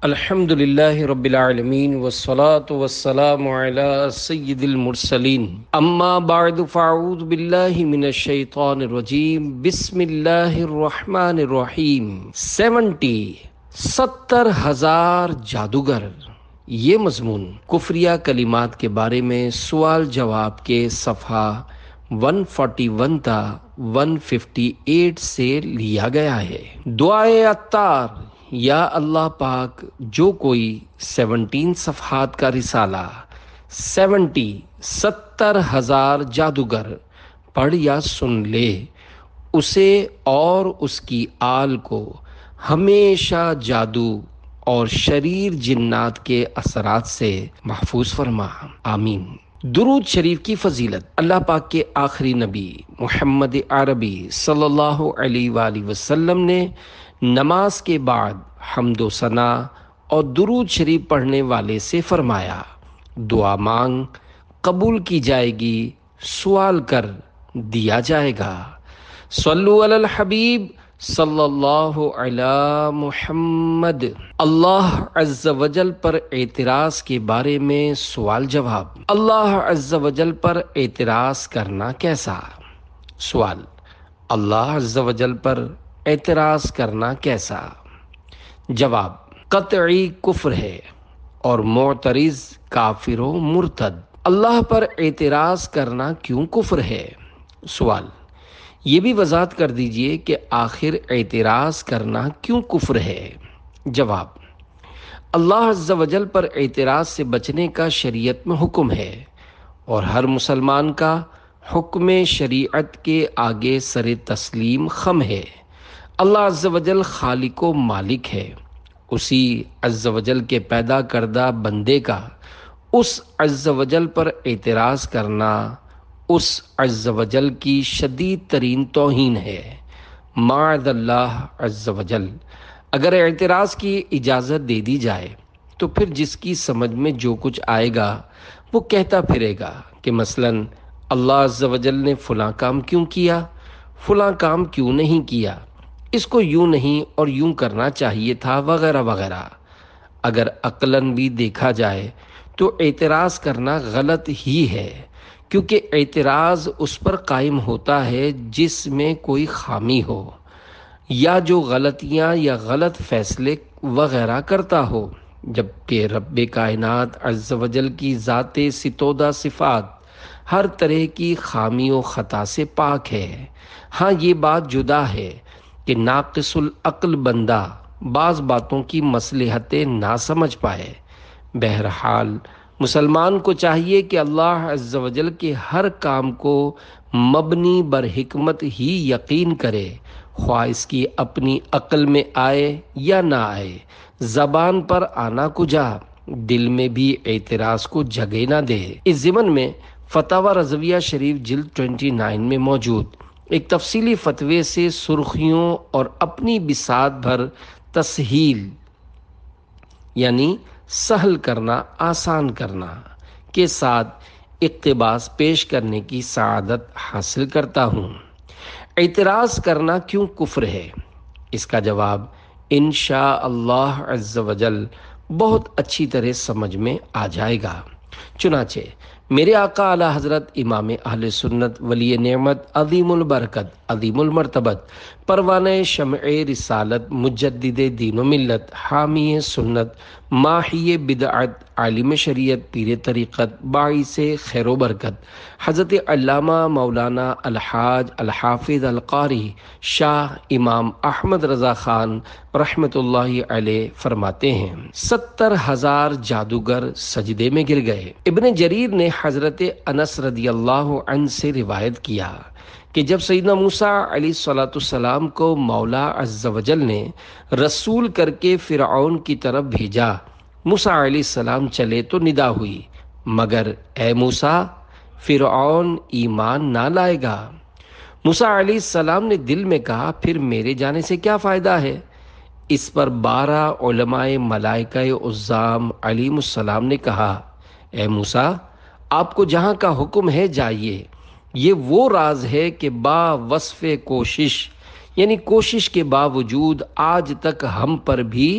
الحمد للہ رب العالمین والصلاة والسلام علی سید المرسلین اما بعد فاعوذ باللہ من الشیطان الرجیم بسم اللہ الرحمن الرحیم 70,000 جادوگر، یہ مضمون کفریہ کلمات کے بارے میں سوال جواب کے صفحہ 141 تا 158 سے لیا گیا ہے۔ دعائے عطار: یا اللہ پاک، جو کوئی 17 صفحات کا رسالہ 70,000 جادوگر پڑھ یا سن لے، اسے اور اس کی آل کو ہمیشہ جادو اور شریر جنات کے اثرات سے محفوظ فرما، آمین۔ درود شریف کی فضیلت: اللہ پاک کے آخری نبی محمد عربی صلی اللہ علیہ وآلہ وسلم نے نماز کے بعد حمد و ثنا اور درود شریف پڑھنے والے سے فرمایا، دعا مانگ قبول کی جائے گی، سوال کر دیا جائے گا۔ صلو علی الحبیب صلی اللہ علی محمد۔ اللہ عز و جل پر اعتراض کے بارے میں سوال جواب۔ اللہ عز و جل پر اعتراض کرنا کیسا؟ سوال: اللہ عز و جل پر اعتراض کرنا کیسا؟ جواب: قطعی کفر ہے اور معترض کافر و مرتد۔ اللہ پر اعتراض کرنا کیوں کفر ہے؟ سوال: یہ بھی وضاحت کر دیجئے کہ آخر اعتراض کرنا کیوں کفر ہے؟ جواب: اللہ عز و جل پر اعتراض سے بچنے کا شریعت میں حکم ہے، اور ہر مسلمان کا حکم شریعت کے آگے سر تسلیم خم ہے۔ اللہ عز و جل خالق و مالک ہے، اسی عز و جل کے پیدا کردہ بندے کا اس عز و جل پر اعتراض کرنا اس عز و جل کی شدید ترین توہین ہے، معاذ اللہ عز و جل۔ اگر اعتراض کی اجازت دے دی جائے تو پھر جس کی سمجھ میں جو کچھ آئے گا وہ کہتا پھرے گا کہ مثلاً اللہ عز و جل نے فلاں کام کیوں کیا، فلاں کام کیوں نہیں کیا، اس کو یوں نہیں اور یوں کرنا چاہیے تھا، وغیرہ وغیرہ۔ اگر عقلاً بھی دیکھا جائے تو اعتراض کرنا غلط ہی ہے، کیونکہ اعتراض اس پر قائم ہوتا ہے جس میں کوئی خامی ہو، یا جو غلطیاں یا غلط فیصلے وغیرہ کرتا ہو، جبکہ رب کائنات عز و جل کی ذات ستودہ صفات ہر طرح کی خامی و خطا سے پاک ہے۔ ہاں، یہ بات جدا ہے کہ ناقص العقل بندہ بعض باتوں کی مصلحتیں نہ سمجھ پائے۔ بہرحال مسلمان کو چاہیے کہ اللہ عز و جل کے ہر کام کو مبنی بر حکمت ہی یقین کرے، خواہ اس کی اپنی عقل میں آئے یا نہ آئے، زبان پر آنا کجا، دل میں بھی اعتراض کو جگہ نہ دے۔ اس ضمن میں فتاوی رضویہ شریف جلد 29 میں موجود ایک تفصیلی فتوے سے سرخیوں اور اپنی بساط بھر تسہیل یعنی سہل کرنا، آسان کرنا کے ساتھ اقتباس پیش کرنے کی سعادت حاصل کرتا ہوں۔ اعتراض کرنا کیوں کفر ہے؟ اس کا جواب انشاء اللہ عز و جل بہت اچھی طرح سمجھ میں آ جائے گا۔ چنانچہ میرے آقا اعلی حضرت امام اہل سنت ولی نعمت عظیم البرکت عظیم المرتبت پروانہ شمع رسالت مجدد دین و ملت حامی سنت ماحی بدعت عالم شریعت پیر طریقت باعث خیر و برکت حضرت علامہ مولانا الحاج الحافظ القاری شاہ امام احمد رضا خان رحمۃ اللہ علیہ فرماتے ہیں، 70,000 جادوگر سجدے میں گر گئے۔ ابن جریر نے حضرت انس رضی اللہ عنہ سے روایت کیا کہ جب سیدنا موسیٰ علیہ السلام کو مولا عز و جل نے رسول کر کے فرعون کی طرف بھیجا، موسیٰ علیہ السلام چلے تو ندا ہوئی، مگر اے موسیٰ، فرعون ایمان نہ لائے گا۔ موسیٰ علیہ السلام نے دل میں کہا، پھر میرے جانے سے کیا فائدہ ہے؟ اس پر 12 علماء ملائکہ عظام علیہم السلام نے کہا، اے موسیٰ، آپ کو جہاں کا حکم ہے جائیے، یہ وہ راز ہے کہ با وصف کوشش یعنی کوشش کے باوجود آج تک ہم پر بھی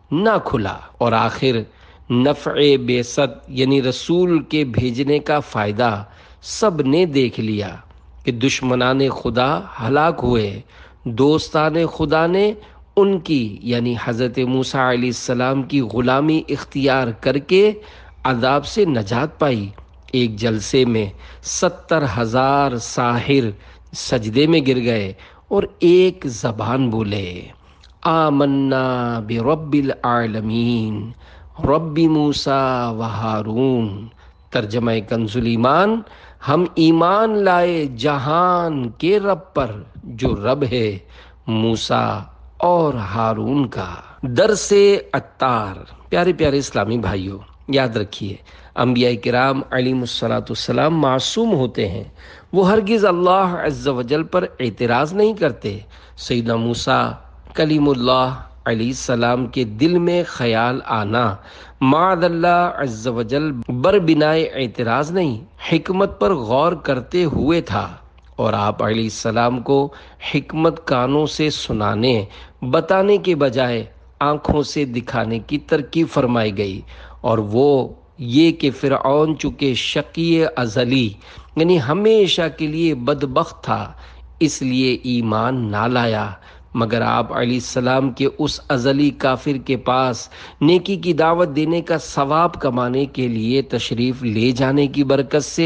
نہ کھلا، اور آخر نفع بعثت یعنی رسول کے بھیجنے کا فائدہ سب نے دیکھ لیا کہ دشمنان خدا ہلاک ہوئے، دوستان خدا نے ان کی یعنی حضرت موسیٰ علیہ السلام کی غلامی اختیار کر کے عذاب سے نجات پائی۔ ایک جلسے میں 70,000 ساحر سجدے میں گر گئے اور ایک زبان بولے، آمنا برب العالمین رب موسیٰ و ہارون۔ ترجمہ کنز ایمان، ہم ایمان لائے جہان کے رب پر جو رب ہے موسیٰ اور ہارون کا۔ درس عطار۔ پیارے پیارے اسلامی بھائیوں، یاد رکھیے انبیاء کرام علیہم السلام معصوم ہوتے ہیں، وہ ہرگز اللہ عز و جل پر اعتراض نہیں کرتے۔ سیدنا موسیٰ کلیم اللہ علیہ السلام کے دل میں خیال آنا معاذ اللہ عز و جل بر بنائے اعتراض نہیں، حکمت پر غور کرتے ہوئے تھا، اور آپ علیہ السلام کو حکمت کانوں سے سنانے بتانے کے بجائے آنکھوں سے دکھانے کی ترکیب فرمائی گئی، اور وہ یہ کہ فرعون چونکہ شقی ازلی یعنی ہمیشہ کے لیے بدبخت تھا، اس لیے ایمان نہ لایا، مگر آپ علیہ السلام کے اس ازلی کافر کے پاس نیکی کی دعوت دینے کا ثواب کمانے کے لیے تشریف لے جانے کی برکت سے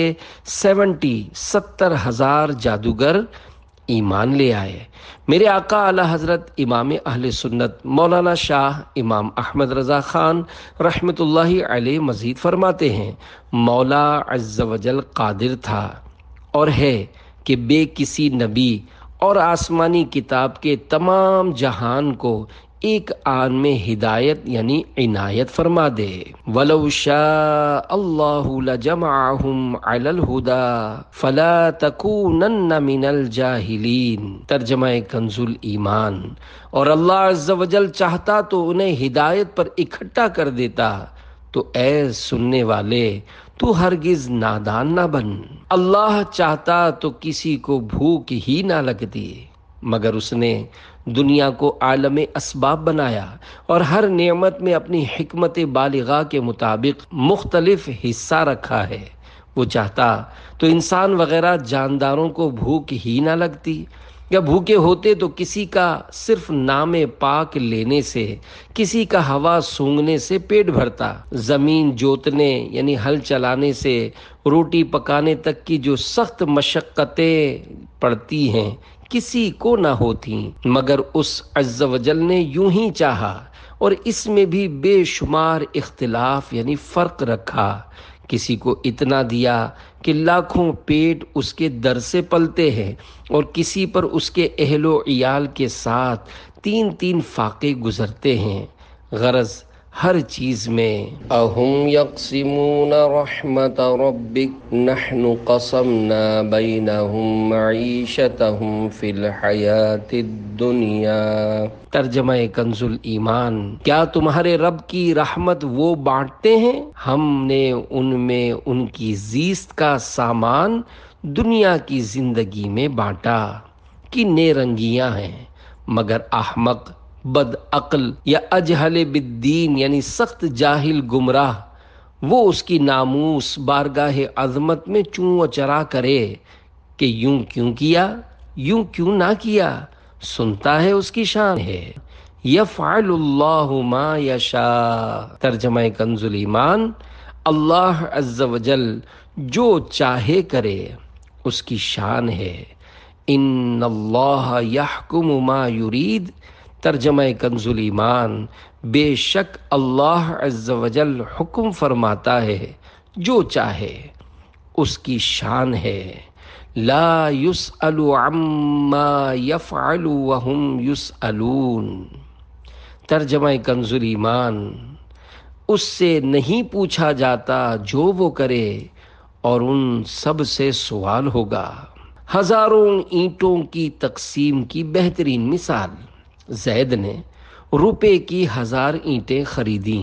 70,000 جادوگر ایمان لے آئے۔ میرے آقا اعلی حضرت امام اہل سنت مولانا شاہ امام احمد رضا خان رحمۃ اللہ علیہ مزید فرماتے ہیں، مولا عز و جل قادر تھا اور ہے کہ بے کسی نبی اور آسمانی کتاب کے تمام جہان کو ایک آن میں ہدایت یعنی عنایت فرما دے۔ وَلَوْ شَاءَ اللَّهُ لَجَمَعَهُمْ عَلَى الْهُدَى فَلَا تَكُونَنَّ مِنَ الْجَاهِلِينَ۔ ترجمہ کنز ایمان، اور اللہ عز و جل چاہتا تو انہیں ہدایت پر اکٹھا کر دیتا، تو اے سننے والے تو ہرگز نادان نہ بن۔ اللہ چاہتا تو کسی کو بھوک ہی نہ لگتی، مگر اس نے دنیا کو عالم اسباب بنایا اور ہر نعمت میں اپنی حکمت بالغہ کے مطابق مختلف حصہ رکھا ہے۔ وہ چاہتا تو انسان وغیرہ جانداروں کو بھوک ہی نہ لگتی، یا بھوکے ہوتے تو کسی کا صرف نام پاک لینے سے، کسی کا ہوا سونگھنے سے پیٹ بھرتا، زمین جوتنے یعنی ہل چلانے سے روٹی پکانے تک کی جو سخت مشقتیں پڑتی ہیں کسی کو نہ ہوتی، مگر اس عز و جل نے یوں ہی چاہا، اور اس میں بھی بے شمار اختلاف یعنی فرق رکھا۔ کسی کو اتنا دیا کہ لاکھوں پیٹ اس کے در سے پلتے ہیں، اور کسی پر اس کے اہل و عیال کے ساتھ 3 فاقے گزرتے ہیں۔ غرض ہر چیز میں اہم یقسمون رحمت ربک نحن قسمنا بینہم معیشتہم فی الحیات الدنیا۔ ترجمہ کنز ایمان، کیا تمہارے رب کی رحمت وہ بانٹتے ہیں؟ ہم نے ان میں ان کی زیست کا سامان دنیا کی زندگی میں بانٹا۔ کنے رنگیاں ہیں، مگر احمق بد عقل یا اجہل بالدین یعنی سخت جاہل گمراہ، وہ اس کی ناموس بارگاہ عظمت میں چوں چرا کرے کہ یوں کیوں کیا، یوں کیوں نہ کیا، سنتا ہے اس کی شان ہے۔ یفعل اللہ ما یشاء۔ ترجمہ کنز ایمان، اللہ عز و جل جو چاہے کرے، اس کی شان ہے۔ ان اللہ یحکم ما یرید۔ ترجمہ کنز ایمان، بے شک اللہ عز و جل حکم فرماتا ہے جو چاہے، اس کی شان ہے۔ لا یسأل عما یفعل وهم یسألون۔ ترجمہ کنز ایمان، اس سے نہیں پوچھا جاتا جو وہ کرے، اور ان سب سے سوال ہوگا۔ ہزاروں اینٹوں کی تقسیم کی بہترین مثال، زید نے روپے کی 1000 اینٹیں خریدیں،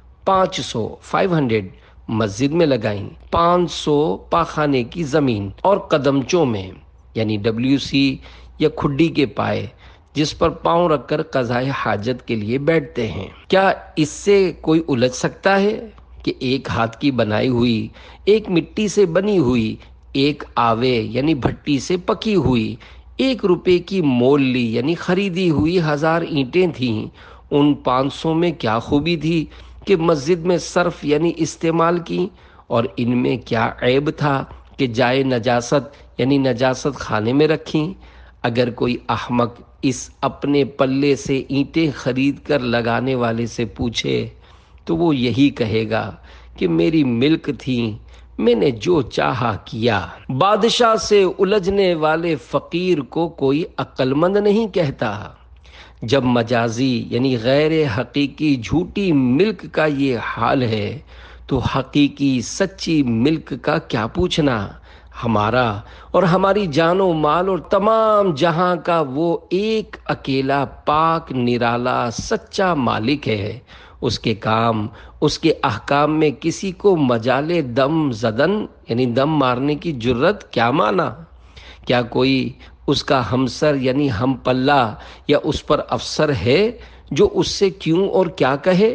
500 مسجد میں لگائیں، 500 پاخانے کی زمین اور قدمچوں میں یعنی WC یا کھڈی کے پائے جس پر پاؤں رکھ کر قضائے حاجت کے لیے بیٹھتے ہیں۔ کیا اس سے کوئی الجھ سکتا ہے کہ ایک ہاتھ کی بنائی ہوئی، ایک مٹی سے بنی ہوئی، ایک آوے یعنی بھٹی سے پکی ہوئی، 1 روپے کی مول لی یعنی خریدی ہوئی 1000 اینٹیں تھیں، ان 500 میں کیا خوبی تھی کہ مسجد میں صرف یعنی استعمال کی، اور ان میں کیا عیب تھا کہ جائے نجاست یعنی نجاست خانے میں رکھیں؟ اگر کوئی احمق اس اپنے پلے سے اینٹیں خرید کر لگانے والے سے پوچھے تو وہ یہی کہے گا کہ میری ملک تھیں، میں نے جو چاہا کیا۔ بادشاہ سے الجھنے والے فقیر کو کوئی عقل مند نہیں کہتا۔ جب مجازی یعنی غیر حقیقی جھوٹی ملک کا یہ حال ہے تو حقیقی سچی ملک کا کیا پوچھنا؟ ہمارا اور ہماری جان و مال اور تمام جہاں کا وہ ایک اکیلا پاک نرالا سچا مالک ہے۔ اس کے کام، اس کے احکام میں کسی کو مجال دم زدن یعنی دم مارنے کی جرت کیا مانا؟ کیا کوئی اس کا ہمسر یعنی ہم پلہ یا اس پر افسر ہے جو اس سے کیوں اور کیا کہے؟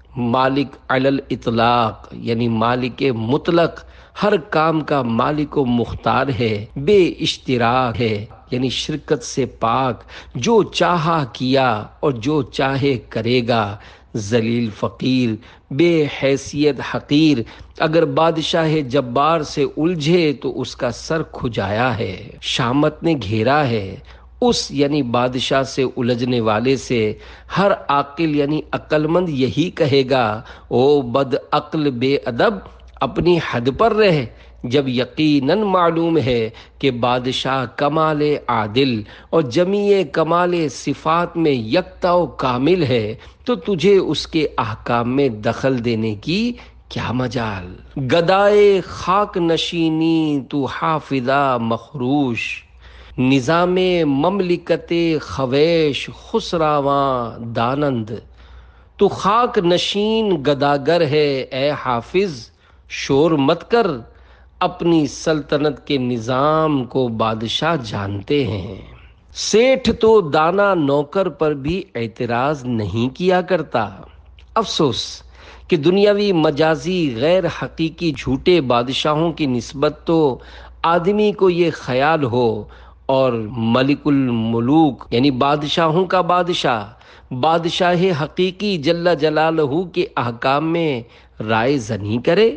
مالک علی الاطلاق یعنی مالک مطلق، ہر کام کا مالک و مختار ہے، بے اشتراک ہے یعنی شرکت سے پاک، جو چاہا کیا اور جو چاہے کرے گا، ذلیل فقیر، بے حیثیت حقیر، اگر بادشاہ جبار سے الجھے تو اس کا سر کھجایا ہے، شامت نے گھیرا ہے۔ اس یعنی بادشاہ سے الجھنے والے سے ہر عاقل یعنی عقل مند یہی کہے گا، او بد عقل بے ادب، اپنی حد پر رہ، جب یقیناً معلوم ہے کہ بادشاہ کمال عادل اور جمیع کمال صفات میں یکتا و کامل ہے، تو تجھے اس کے احکام میں دخل دینے کی کیا مجال؟ گدائے خاک نشینی تو حافظہ مخروش، نظام مملکت خویش خسراواں دانند، تو خاک نشین گداگر ہے اے حافظ، شور مت کر، اپنی سلطنت کے نظام کو بادشاہ جانتے ہیں۔ سیٹھ تو دانا نوکر پر بھی اعتراض نہیں کیا کرتا۔ افسوس کہ دنیاوی مجازی غیر حقیقی جھوٹے بادشاہوں کی نسبت تو آدمی کو یہ خیال ہو، اور ملک الملوک یعنی بادشاہوں کا بادشاہ حقیقی جل جلالہ کے احکام میں رائے زنی کرے۔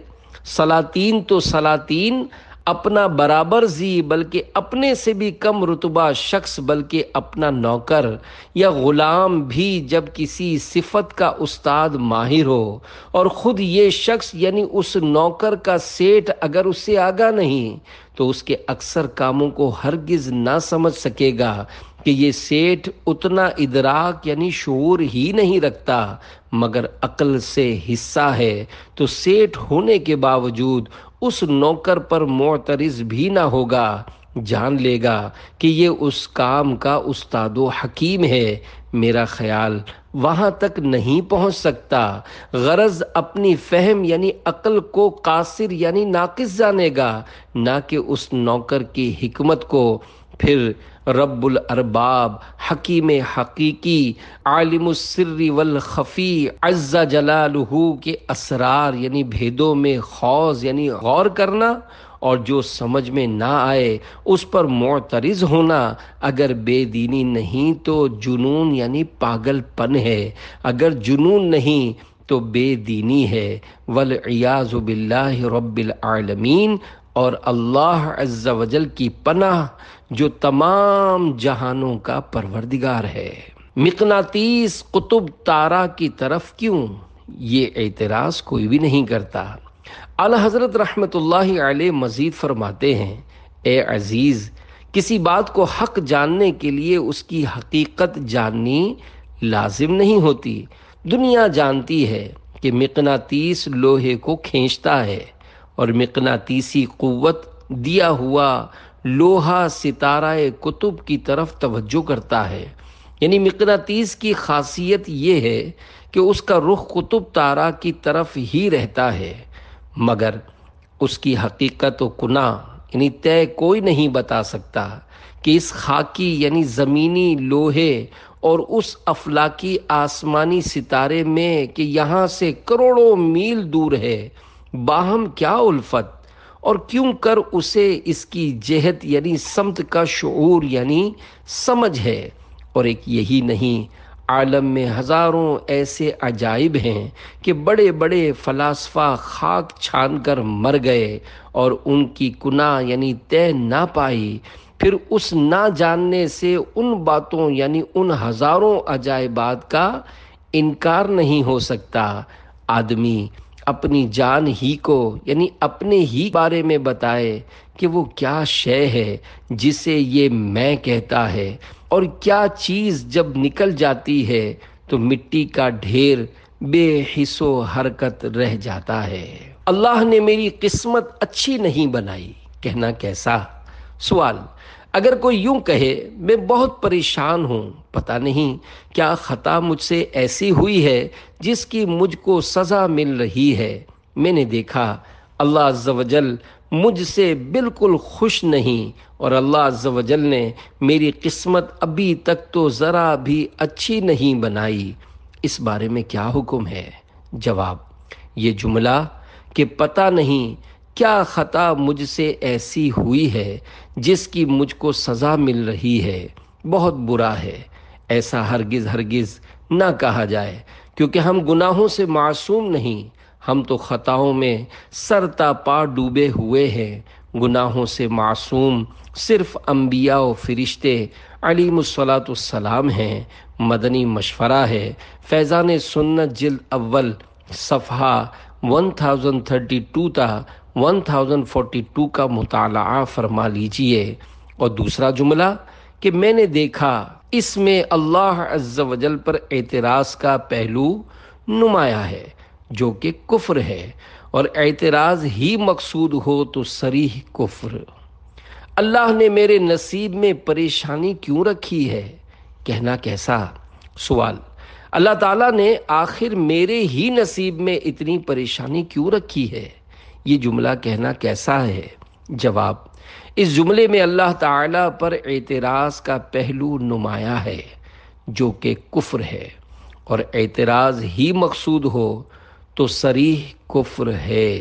سلاطین تو سلاطین، اپنا برابر زی بلکہ اپنے سے بھی کم رتبہ شخص بلکہ اپنا نوکر یا غلام بھی جب کسی صفت کا استاد ماہر ہو اور خود یہ شخص یعنی اس نوکر کا سیٹھ اگر اس سے آگاہ نہیں تو اس کے اکثر کاموں کو ہرگز نہ سمجھ سکے گا کہ یہ سیٹھ اتنا ادراک یعنی شعور ہی نہیں رکھتا مگر عقل سے حصہ ہے، تو سیٹھ ہونے کے باوجود اس نوکر پر معترض بھی نہ ہوگا، جان لے گا کہ یہ اس کام کا استاد و حکیم ہے۔ میرا خیال وہاں تک نہیں پہنچ سکتا، غرض اپنی فہم یعنی عقل کو قاصر یعنی ناقص جانے گا، نہ کہ اس نوکر کی حکمت کو۔ پھر رب الارباب، حکیم حقیقی، عالم السر والخفی عز جلالہ کے اسرار یعنی بھیدوں میں خوض یعنی غور کرنا، اور جو سمجھ میں نہ آئے اس پر معترض ہونا، اگر بے دینی نہیں تو جنون یعنی پاگل پن ہے، اگر جنون نہیں تو بے دینی ہے، والعیاذ باللہ رب العالمین۔ اور اللہ عز و جل کی پناہ جو تمام جہانوں کا پروردگار ہے۔ مقناطیس قطب تارا کی طرف کیوں؟ یہ اعتراض کوئی بھی نہیں کرتا۔ اعلی حضرت رحمت اللہ علیہ مزید فرماتے ہیں، اے عزیز، کسی بات کو حق جاننے کے لیے اس کی حقیقت جاننی لازم نہیں ہوتی۔ دنیا جانتی ہے کہ مقناطیس لوہے کو کھینچتا ہے اور مقناطیسی قوت دیا ہوا لوہا ستارہ قطب کی طرف توجہ کرتا ہے، یعنی مقناطیس کی خاصیت یہ ہے کہ اس کا رخ قطب تارہ کی طرف ہی رہتا ہے، مگر اس کی حقیقت و کنہ یعنی طے کوئی نہیں بتا سکتا کہ اس خاکی یعنی زمینی لوہے اور اس افلاکی آسمانی ستارے میں کہ یہاں سے کروڑوں میل دور ہے باہم کیا الفت، اور کیوں کر اسے اس کی جہت یعنی سمت کا شعور یعنی سمجھ ہے۔ اور ایک یہی نہیں، عالم میں ہزاروں ایسے عجائب ہیں کہ بڑے بڑے فلاسفہ خاک چھان کر مر گئے اور ان کی کناں یعنی طے نہ پائی، پھر اس نہ جاننے سے ان باتوں یعنی ان ہزاروں عجائبات کا انکار نہیں ہو سکتا۔ آدمی اپنی جان ہی کو یعنی اپنے ہی بارے میں بتائے کہ وہ کیا شے ہے جسے یہ میں کہتا ہے، اور کیا چیز جب نکل جاتی ہے تو مٹی کا ڈھیر بے حس و حرکت رہ جاتا ہے۔ اللہ نے میری قسمت اچھی نہیں بنائی، کہنا کیسا؟ سوال: اگر کوئی یوں کہے میں بہت پریشان ہوں، پتہ نہیں کیا خطا مجھ سے ایسی ہوئی ہے جس کی مجھ کو سزا مل رہی ہے۔ میں نے دیکھا اللہ عز و جل مجھ سے بالکل خوش نہیں، اور اللہ عز و جل نے میری قسمت ابھی تک تو ذرا بھی اچھی نہیں بنائی، اس بارے میں کیا حکم ہے؟ جواب: یہ جملہ کہ پتہ نہیں کیا خطا مجھ سے ایسی ہوئی ہے جس کی مجھ کو سزا مل رہی ہے، بہت برا ہے۔ ایسا ہرگز ہرگز نہ کہا جائے، کیونکہ ہم گناہوں سے معصوم نہیں، ہم تو خطاؤں میں سر تا پا ڈوبے ہوئے ہیں۔ گناہوں سے معصوم صرف انبیاء و فرشتے علیہم الصلاۃ والسلام ہیں۔ مدنی مشورہ ہے، فیضان سنت جلد اول صفحہ 1032 تا 1042 کا مطالعہ فرما لیجئے۔ اور دوسرا جملہ کہ میں نے دیکھا، اس میں اللہ عز و جل پر اعتراض کا پہلو نمایاں ہے جو کہ کفر ہے، اور اعتراض ہی مقصود ہو تو صریح کفر۔ اللہ نے میرے نصیب میں پریشانی کیوں رکھی ہے؟ کہنا کیسا؟ سوال: اللہ تعالیٰ نے آخر میرے ہی نصیب میں اتنی پریشانی کیوں رکھی ہے؟ یہ جملہ کہنا کیسا ہے؟ جواب: اس جملے میں اللہ تعالیٰ پر اعتراض کا پہلو نمایاں ہے جو کہ کفر ہے، اور اعتراض ہی مقصود ہو تو صریح کفر ہے۔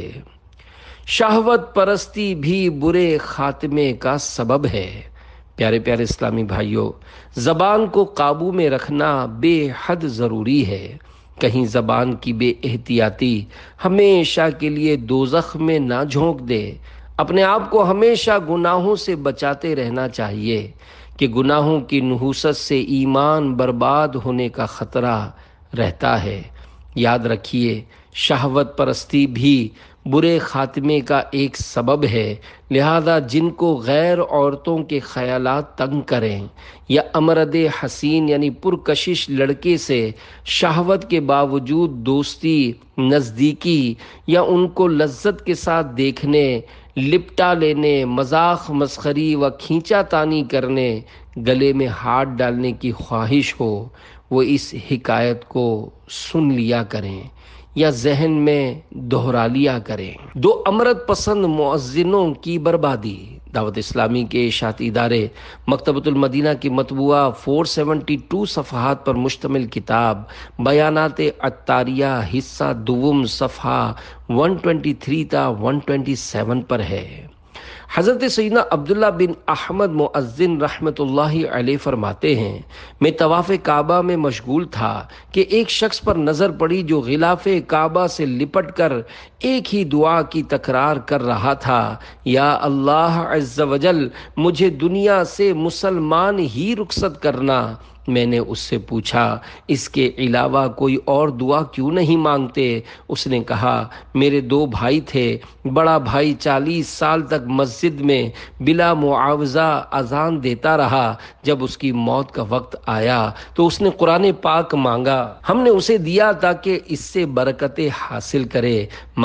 شہوت پرستی بھی برے خاتمے کا سبب ہے۔ پیارے پیارے اسلامی بھائیوں، زبان کو قابو میں رکھنا بے حد ضروری ہے۔ کہیں زبان کی بے احتیاطی ہمیشہ کے لیے دوزخ میں نہ جھونک دے۔ اپنے آپ کو ہمیشہ گناہوں سے بچاتے رہنا چاہیے کہ گناہوں کی نحوست سے ایمان برباد ہونے کا خطرہ رہتا ہے۔ یاد رکھیے، شہوت پرستی بھی برے خاتمے کا ایک سبب ہے، لہذا جن کو غیر عورتوں کے خیالات تنگ کریں یا امرد حسین یعنی پرکشش لڑکے سے شہوت کے باوجود دوستی، نزدیکی یا ان کو لذت کے ساتھ دیکھنے، لپٹا لینے، مذاق مسخری و کھینچا تانی کرنے، گلے میں ہاتھ ڈالنے کی خواہش ہو، وہ اس حکایت کو سن لیا کریں یا ذہن میں دہرا لیا کریں۔ دو امرت پسند مؤذنوں کی بربادی۔ دعوت اسلامی کے اشاعتی ادارے مکتبۃ المدینہ کی مطبوعہ 472 صفحات پر مشتمل کتاب بیانات عطاریہ حصہ دوم صفحہ 123 تا 127 پر ہے۔ حضرت سیدنا عبداللہ بن احمد مؤذن رحمۃ اللہ علیہ فرماتے ہیں، میں طواف کعبہ میں مشغول تھا کہ ایک شخص پر نظر پڑی جو غلاف کعبہ سے لپٹ کر ایک ہی دعا کی تکرار کر رہا تھا، یا اللہ عز و جل مجھے دنیا سے مسلمان ہی رخصت کرنا۔ میں نے اس سے پوچھا، اس کے علاوہ کوئی اور دعا کیوں نہیں مانگتے؟ اس نے کہا، میرے دو بھائی تھے، بڑا بھائی 40 سال تک مسجد میں بلا معاوضہ اذان دیتا رہا، جب اس کی موت کا وقت آیا تو اس نے قرآن پاک مانگا، ہم نے اسے دیا تاکہ اس سے برکتیں حاصل کرے،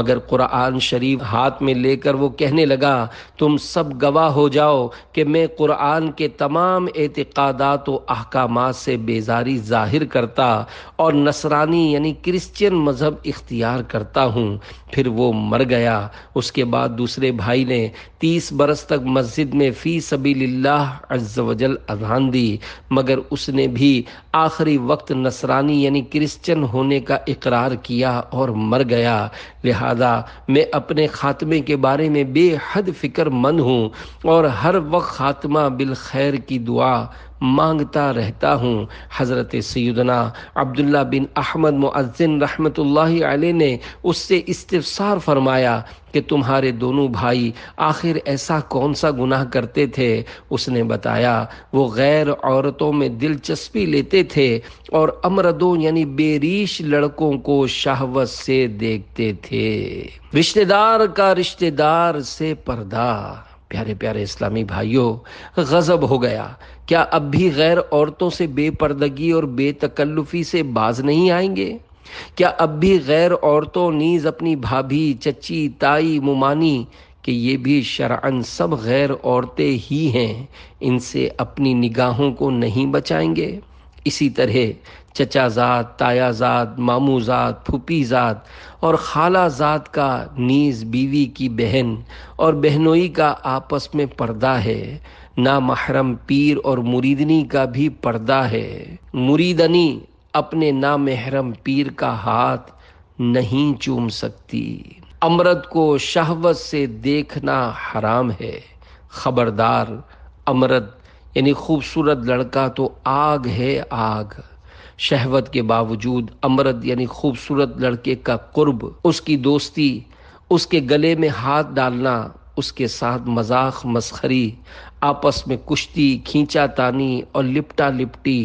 مگر قرآن شریف ہاتھ میں لے کر وہ کہنے لگا تم سب گواہ ہو جاؤ کہ میں قرآن کے تمام اعتقادات و احکامات سے بیزاری ظاہر کرتا اور نصرانی یعنی کرسچین مذہب اختیار کرتا ہوں۔ پھر وہ مر گیا۔ اس کے بعد دوسرے بھائی نے 30 برس تک مسجد میں فی سبیل اللہ عز و جل اذان دی، مگر اس نے بھی آخری وقت نصرانی یعنی کرسچن ہونے کا اقرار کیا اور مر گیا۔ لہذا میں اپنے خاتمے کے بارے میں بے حد فکر مند ہوں اور ہر وقت خاتمہ بالخیر کی دعا مانگتا رہتا ہوں۔ حضرت سیدنا عبداللہ بن احمد مؤذن رحمۃ اللہ علیہ نے اس سے استفسار فرمایا کہ تمہارے دونوں بھائی آخر ایسا کون سا گناہ کرتے تھے؟ اس نے بتایا وہ غیر عورتوں میں دلچسپی لیتے تھے اور امردوں یعنی بے ریش لڑکوں کو شہوت سے دیکھتے تھے۔ رشتہ دار کا رشتہ دار سے پردہ۔ پیارے پیارے اسلامی بھائیوں، غضب ہو گیا۔ کیا اب بھی غیر عورتوں سے بے پردگی اور بے تکلفی سے باز نہیں آئیں گے؟ کیا اب بھی غیر عورتوں نیز اپنی بھابھی، چچی، تائی، ممانی کہ یہ بھی شرعاً سب غیر عورتیں ہی ہیں، ان سے اپنی نگاہوں کو نہیں بچائیں گے؟ اسی طرح چچا زاد، تایا زاد، ماموں زاد، پھوپھی زاد اور خالہ زاد کا نیز بیوی کی بہن اور بہنوئی کا آپس میں پردہ ہے۔ نامحرم پیر اور مریدنی کا بھی پردہ ہے۔ مریدنی اپنے نامحرم پیر کا ہاتھ نہیں چوم سکتی۔ امرد کو شہوت سے دیکھنا حرام ہے۔ خبردار، امرد یعنی خوبصورت لڑکا تو آگ ہے آگ۔ شہوت کے باوجود امرد یعنی خوبصورت لڑکے کا قرب، اس کی دوستی، اس کے گلے میں ہاتھ ڈالنا، اس کے ساتھ مذاق مسخری، آپس میں کشتی، کھینچا تانی اور لپٹا لپٹی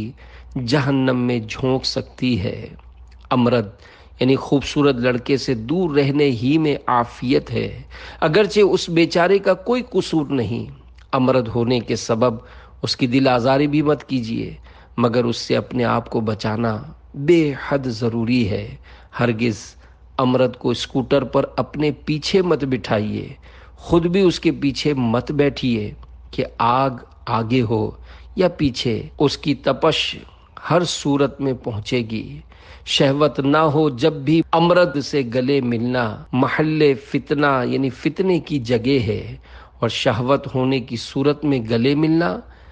جہنم میں جھونک سکتی ہے۔ امرد یعنی خوبصورت لڑکے سے دور رہنے ہی میں عافیت ہے، اگرچہ اس بیچارے کا کوئی قصور نہیں۔ امرد ہونے کے سبب اس کی دل آزاری بھی مت کیجیے، مگر اس سے اپنے آپ کو بچانا بے حد ضروری ہے۔ ہرگز امرد کو اسکوٹر پر اپنے پیچھے مت بٹھائیے، خود بھی اس کے پیچھے مت بیٹھیے کہ آگ آگے ہو یا پیچھے، اس کی تپش ہر صورت میں پہنچے گی۔ شہوت نہ ہو جب بھی امرد سے گلے ملنا محل فتنہ یعنی فتنے کی جگہ ہے، اور شہوت ہونے کی صورت میں گلے ملنا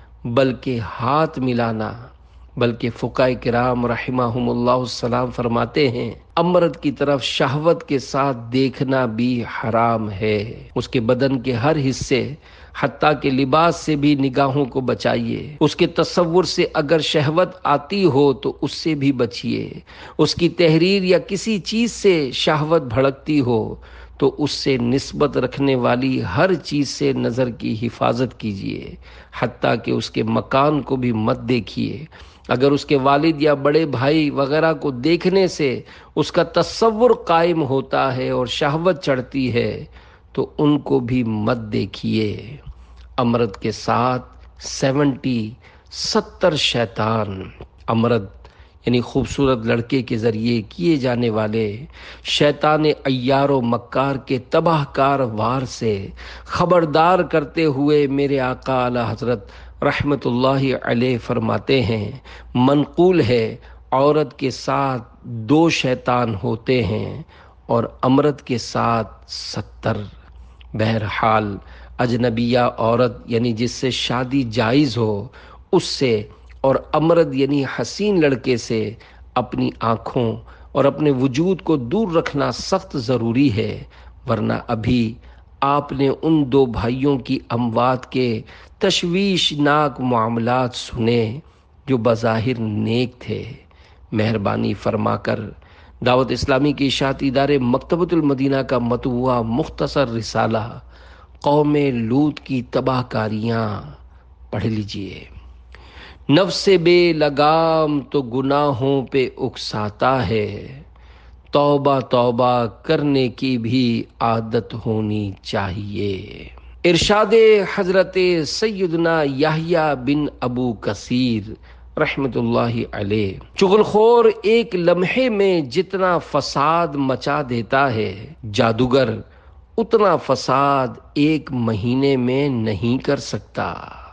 بلکہ ہاتھ ملانا، بلکہ فقہاء کرام رحمہم اللہ السلام فرماتے ہیں امرد کی طرف شہوت کے ساتھ دیکھنا بھی حرام ہے۔ اس کے بدن کے ہر حصے حتیٰ کہ لباس سے بھی نگاہوں کو بچائیے۔ اس کے تصور سے اگر شہوت آتی ہو تو اس سے بھی بچیے۔ اس کی تحریر یا کسی چیز سے شہوت بھڑکتی ہو تو اس سے نسبت رکھنے والی ہر چیز سے نظر کی حفاظت کیجیے، حتیٰ کہ اس کے مکان کو بھی مت دیکھیے۔ اگر اس کے والد یا بڑے بھائی وغیرہ کو دیکھنے سے اس کا تصور قائم ہوتا ہے اور شہوت چڑھتی ہے تو ان کو بھی مت دیکھیے۔ امرد کے ساتھ 70 شیطان۔ امرد یعنی خوبصورت لڑکے کے ذریعے کیے جانے والے شیطان عیار و مکار کے تباہ کار وار سے خبردار کرتے ہوئے میرے آقا اعلی حضرت رحمت اللہ علیہ فرماتے ہیں، منقول ہے عورت کے ساتھ 2 شیطان ہوتے ہیں اور امرد کے ساتھ 70۔ بہرحال اجنبیہ عورت یعنی جس سے شادی جائز ہو اس سے، اور امرد یعنی حسین لڑکے سے اپنی آنکھوں اور اپنے وجود کو دور رکھنا سخت ضروری ہے، ورنہ ابھی آپ نے ان 2 بھائیوں کی اموات کے تشویشناک معاملات سنے جو بظاہر نیک تھے۔ مہربانی فرما کر دعوت اسلامی کے اشاعتی ادارے مکتبۃ المدینہ کا مطبوعہ مختصر رسالہ قوم لوط کی تباہ کاریاں پڑھ لیجئے۔ نفس بے لگام تو گناہوں پہ اکساتا ہے، توبہ توبہ کرنے کی بھی عادت ہونی چاہیے۔ ارشاد حضرت سیدنا یحییٰ بن ابو کثیر رحمت اللہ علیہ۔ چغل خور ایک لمحے میں جتنا فساد مچا دیتا ہے، جادوگر اتنا فساد ایک مہینے میں نہیں کر سکتا۔